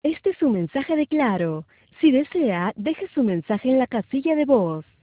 Este es un mensaje de Claro. Si desea, deje su mensaje en la casilla de voz.